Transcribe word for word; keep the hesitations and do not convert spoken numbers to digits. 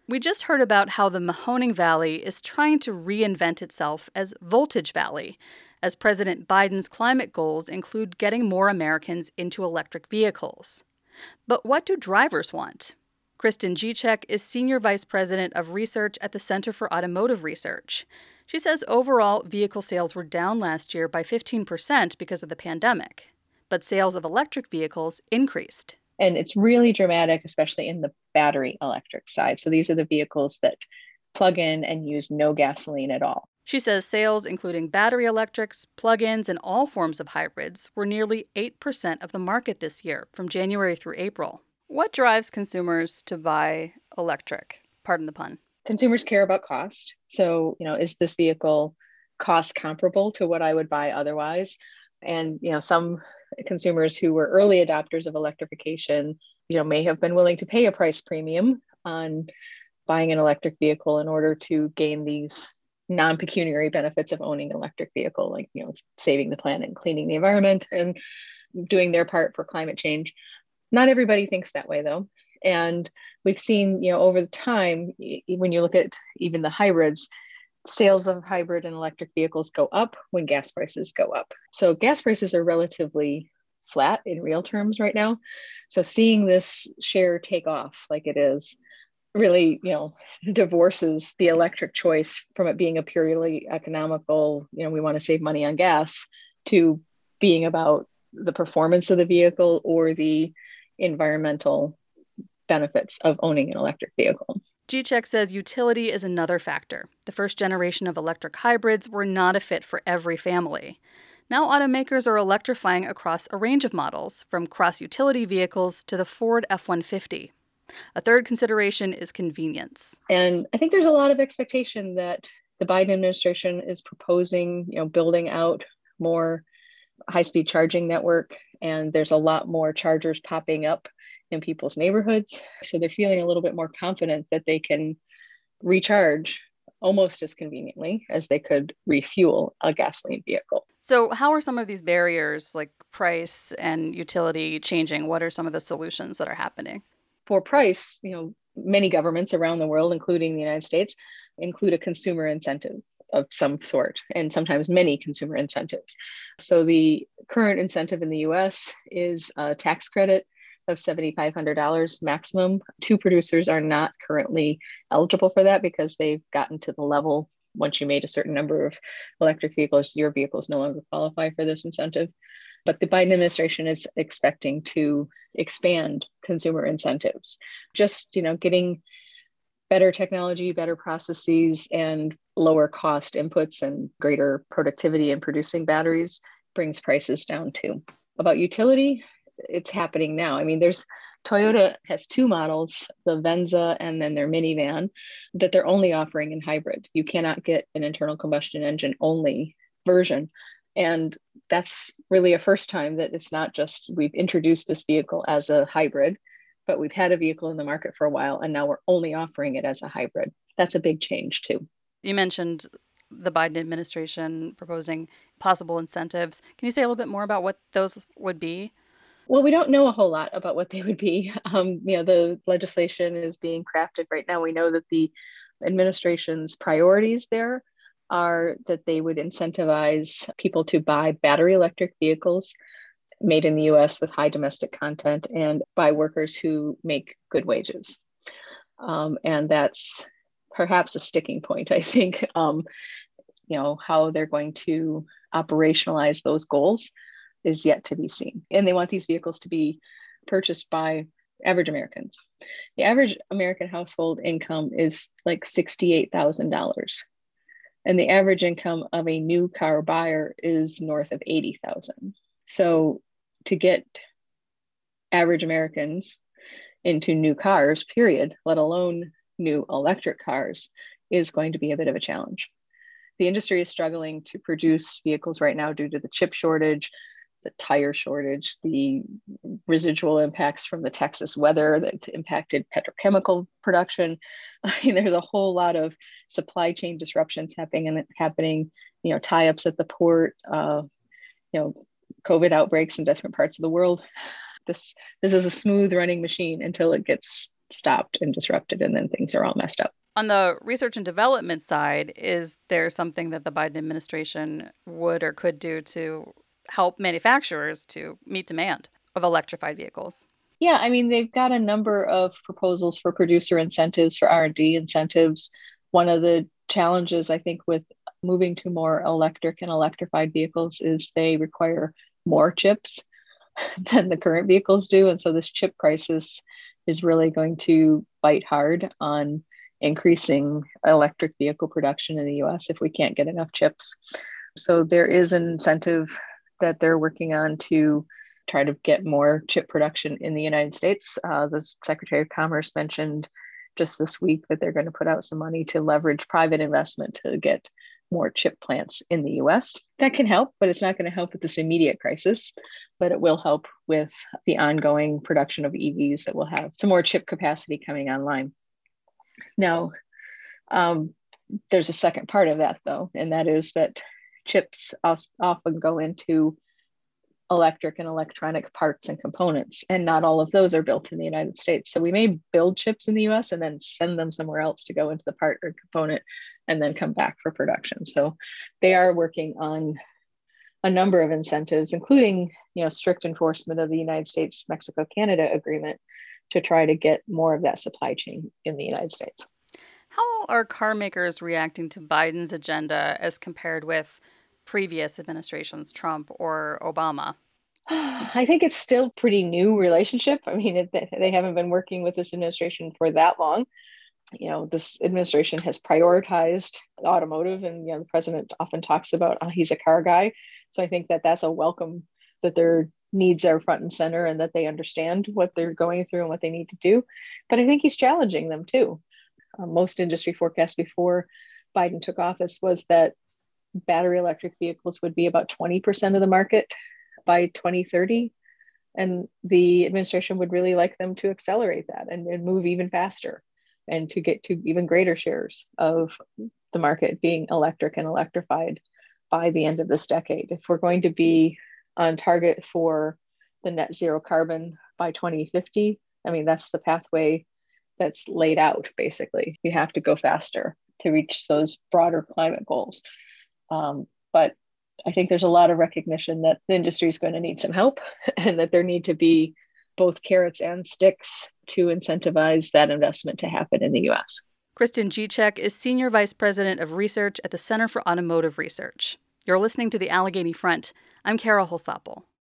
We just heard about how the Mahoning Valley is trying to reinvent itself as Voltage Valley, as President Biden's climate goals include getting more Americans into electric vehicles. But what do drivers want? Kristen Gicek is Senior Vice President of Research at the Center for Automotive Research. She says overall vehicle sales were down last year by fifteen percent because of the pandemic, but sales of electric vehicles increased. And it's really dramatic, especially in the battery electric side. So these are the vehicles that plug in and use no gasoline at all. She says sales, including battery electrics, plug-ins, and all forms of hybrids, were nearly eight percent of the market this year, from January through April. What drives consumers to buy electric? Pardon the pun. Consumers care about cost. So, you know, is this vehicle cost comparable to what I would buy otherwise? And, you know, some consumers who were early adopters of electrification, you know, may have been willing to pay a price premium on buying an electric vehicle in order to gain these non-pecuniary benefits of owning an electric vehicle, like, you know, saving the planet and cleaning the environment and doing their part for climate change. Not everybody thinks that way, though. And we've seen, you know, over the time, when you look at even the hybrids, sales of hybrid and electric vehicles go up when gas prices go up. So gas prices are relatively flat in real terms right now. So seeing this share take off like it is really, you know, divorces the electric choice from it being a purely economical, you know, we want to save money on gas, to being about the performance of the vehicle or the environmental benefits of owning an electric vehicle. Gicek says utility is another factor. The first generation of electric hybrids were not a fit for every family. Now automakers are electrifying across a range of models, from cross-utility vehicles to the Ford F one fifty. A third consideration is convenience. And I think there's a lot of expectation that the Biden administration is proposing, you know, building out more high-speed charging network, and there's a lot more chargers popping up in people's neighborhoods. So they're feeling a little bit more confident that they can recharge almost as conveniently as they could refuel a gasoline vehicle. So how are some of these barriers, like price and utility, changing? What are some of the solutions that are happening? For price, you know, many governments around the world, including the United States, include a consumer incentive of some sort, and sometimes many consumer incentives. So the current incentive in the U S is a tax credit of seven thousand five hundred dollars maximum. Two producers are not currently eligible for that because they've gotten to the level, once you made a certain number of electric vehicles, your vehicles no longer qualify for this incentive. But the Biden administration is expecting to expand consumer incentives. Just, you know, getting better technology, better processes, and lower cost inputs and greater productivity in producing batteries brings prices down too. About utility, it's happening now. I mean, there's Toyota has two models, the Venza and then their minivan, that they're only offering in hybrid. You cannot get an internal combustion engine only version. And that's really a first time that it's not just we've introduced this vehicle as a hybrid, but we've had a vehicle in the market for a while, and now we're only offering it as a hybrid. That's a big change too. You mentioned the Biden administration proposing possible incentives. Can you say a little bit more about what those would be? Well, we don't know a whole lot about what they would be. Um, you know, the legislation is being crafted right now. We know that the administration's priorities there are that they would incentivize people to buy battery electric vehicles made in the U S with high domestic content and by workers who make good wages. Um, and that's perhaps a sticking point, I think. Um, you know, how they're going to operationalize those goals is yet to be seen. And they want these vehicles to be purchased by average Americans. The average American household income is like sixty-eight thousand dollars. And the average income of a new car buyer is north of eighty thousand dollars. So to get average Americans into new cars, period, let alone new electric cars, is going to be a bit of a challenge. The industry is struggling to produce vehicles right now due to the chip shortage, the tire shortage, the residual impacts from the Texas weather that impacted petrochemical production. I mean, there's a whole lot of supply chain disruptions happening and happening, you know, tie-ups at the port, uh, you know, COVID outbreaks in different parts of the world. This this is a smooth running machine until it gets stopped and disrupted, and then things are all messed up. On the research and development side, is there something that the Biden administration would or could do to help manufacturers to meet demand of electrified vehicles? Yeah, I mean, they've got a number of proposals for producer incentives, for R and D incentives. One of the challenges, I think, with moving to more electric and electrified vehicles is they require more chips than the current vehicles do. And so this chip crisis is really going to bite hard on increasing electric vehicle production in the U S if we can't get enough chips. So there is an incentive that they're working on to try to get more chip production in the United States. Uh, the Secretary of Commerce mentioned just this week that they're going to put out some money to leverage private investment to get more chip plants in the U S. That can help, but it's not going to help with this immediate crisis, but it will help with the ongoing production of E Vs that will have some more chip capacity coming online. Now, um, there's a second part of that, though, and that is that chips often go into electric and electronic parts and components, and not all of those are built in the United States. So we may build chips in the U S and then send them somewhere else to go into the part or component and then come back for production. So they are working on a number of incentives, including, you know, strict enforcement of the United States, Mexico, Canada agreement to try to get more of that supply chain in the United States. How are car makers reacting to Biden's agenda as compared with previous administrations, Trump or Obama? I think it's still pretty new relationship. I mean, it, they haven't been working with this administration for that long. You know, this administration has prioritized automotive, and, you know, the president often talks about, oh, he's a car guy. So I think that that's a welcome, that their needs are front and center and that they understand what they're going through and what they need to do. But I think he's challenging them too. Uh, most industry forecasts before Biden took office was that battery electric vehicles would be about twenty percent of the market by twenty thirty. And the administration would really like them to accelerate that and, and move even faster and to get to even greater shares of the market being electric and electrified by the end of this decade. If we're going to be on target for the net zero carbon by twenty fifty, I mean, that's the pathway that's laid out, basically. We have to go faster to reach those broader climate goals. Um, but I think there's a lot of recognition that the industry is going to need some help and that there need to be both carrots and sticks to incentivize that investment to happen in the U S. Kristen Gicek is Senior Vice President of Research at the Center for Automotive Research. You're listening to The Allegheny Front. I'm Kara Holsapple.